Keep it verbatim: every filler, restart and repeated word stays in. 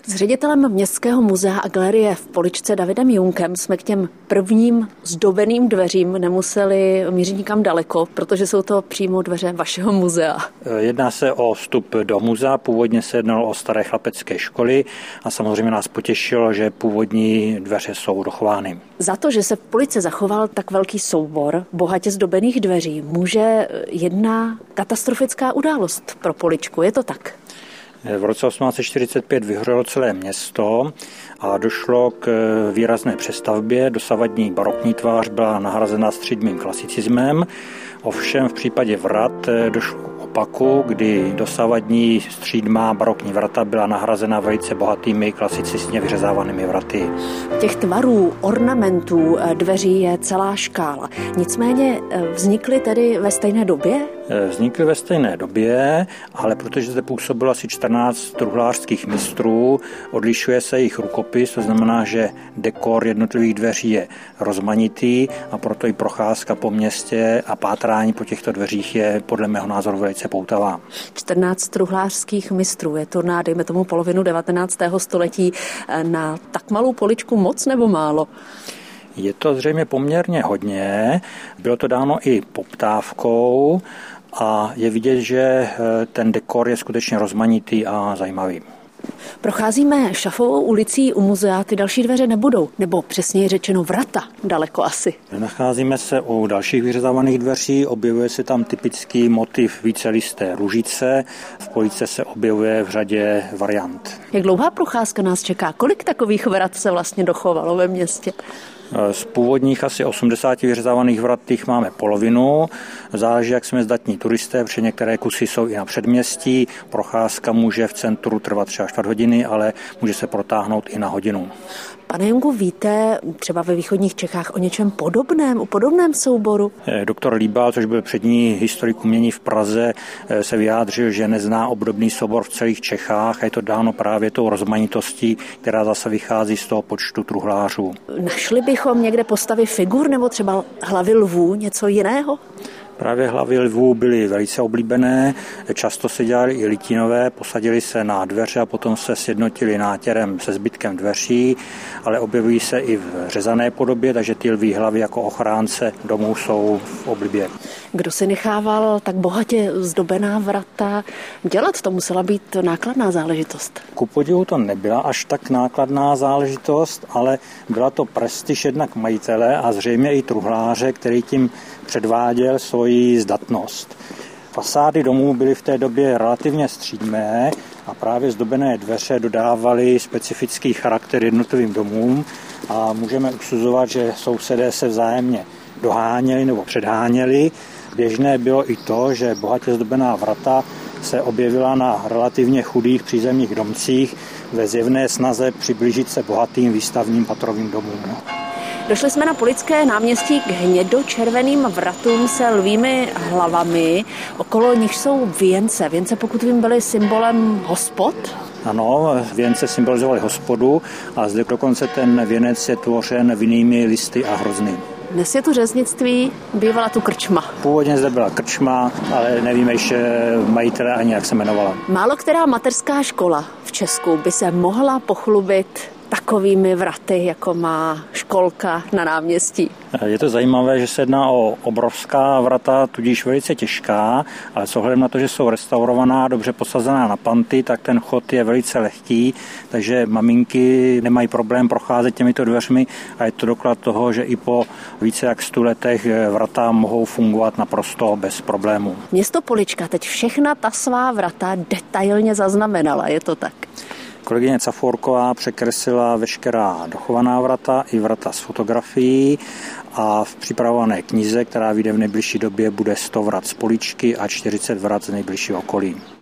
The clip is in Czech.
S ředitelem Městského muzea a galerie v Poličce Davidem Junkem jsme k těm prvním zdobeným dveřím nemuseli mířit nikam daleko, protože jsou to přímo dveře vašeho muzea. Jedná se o vstup do muzea, původně se jednalo o staré chlapecké školy a samozřejmě nás potěšilo, že původní dveře jsou dochovány. Za to, že se v Poličce zachoval tak velký soubor bohatě zdobených dveří, může jedna katastrofická událost pro Poličku, je to tak? V roce osmnáct set čtyřicet pět vyhořelo celé město a došlo k výrazné přestavbě. Dosavadní barokní tvář byla nahrazena středním klasicismem. Ovšem v případě vrat došlo k opaku, kdy dosavadní střídmá barokní vrata byla nahrazena velice bohatými klasicistně vyřezávanými vraty. Těch tvarů, ornamentů dveří je celá škála. Nicméně vznikly tedy ve stejné době? Vznikly ve stejné době, ale protože zde působilo asi čtrnáct truhlářských mistrů, odlišuje se jejich rukopis, to znamená, že dekor jednotlivých dveří je rozmanitý a proto i procházka po městě a pátrání po těchto dveřích je podle mého názoru velice poutavá. čtrnáct truhlářských mistrů, je to na, dejme tomu, polovinu devatenáctého století. Na tak malou Poličku moc nebo málo? Je to zřejmě poměrně hodně, bylo to dáno i poptávkou a je vidět, že ten dekor je skutečně rozmanitý a zajímavý. Procházíme Šafovou ulicí u muzea, ty další dveře nebudou, nebo přesněji řečeno vrata, daleko asi. Nacházíme se u dalších vyřezávaných dveří, objevuje se tam typický motiv vícelisté ružice, v Poličce se objevuje v řadě variant. Jak dlouhá procházka nás čeká? Kolik takových vrat se vlastně dochovalo ve městě? Z původních asi osmdesáti vyřezávaných vrat těch máme polovinu. Záleží, jak jsme zdatní turisté, protože některé kusy jsou i na předměstí. Procházka může v centru trvat třeba čtvrt hodiny, ale může se protáhnout i na hodinu. Pane Jungu, víte třeba ve východních Čechách o něčem podobném, o podobném souboru? Doktor Líbal, což byl přední historik umění v Praze, se vyjádřil, že nezná obdobný soubor v celých Čechách a je to dáno právě tou rozmanitostí, která zase vychází z toho počtu truhlářů. Našli bychom někde postavy figur nebo třeba hlavy lvů, něco jiného? Právě hlavy lvů byly velice oblíbené, často se dělali i litínové, posadili se na dveře a potom se sjednotili nátěrem se zbytkem dveří, ale objevují se i v řezané podobě, takže ty lví hlavy jako ochránce domů jsou v oblibě. Kdo si nechával tak bohatě zdobená vrata dělat? To musela být nákladná záležitost. Ku podivu to nebyla až tak nákladná záležitost, ale byla to prestiž jednak majitele a zřejmě i truhláře, který tím předváděl svoji zdatnost. Fasády domů byly v té době relativně střídmé a právě zdobené dveře dodávaly specifický charakter jednotlivým domům a můžeme usuzovat, že sousedé se vzájemně doháněli nebo předháněli. Běžné bylo i to, že bohatě zdobená vrata se objevila na relativně chudých přízemních domcích ve zjevné snaze přiblížit se bohatým výstavním patrovým domům. Došli jsme na Poličské náměstí k hnědočerveným vratům se lvími hlavami. Okolo nich jsou věnce. Věnce, pokud vím, byly symbolem hospod? Ano, věnce symbolizovaly hospodu a zde dokonce ten věnec je tvořen vinnými listy a hrozny. Dnes je tu řeznictví, bývala tu krčma. Původně zde byla krčma, ale nevíme ještě majitele ani, jak se jmenovala. Málo která mateřská škola v Česku by se mohla pochlubit takovými vraty, jako má školka na náměstí. Je to zajímavé, že se jedná o obrovská vrata, tudíž velice těžká, ale s ohledem na to, že jsou restaurovaná, dobře posazená na panty, tak ten chod je velice lehký, takže maminky nemají problém procházet těmito dveřmi a je to doklad toho, že i po více jak stu letech vrata mohou fungovat naprosto bez problémů. Město Polička teď všechna ta svá vrata detailně zaznamenala, je to tak? Kolegyně Caforková překreslila veškerá dochovaná vrata i vrata s fotografií a v připravované knize, která vyjde v nejbližší době, bude sto vrat z Poličky a čtyřicet vrat z nejbližšího okolí.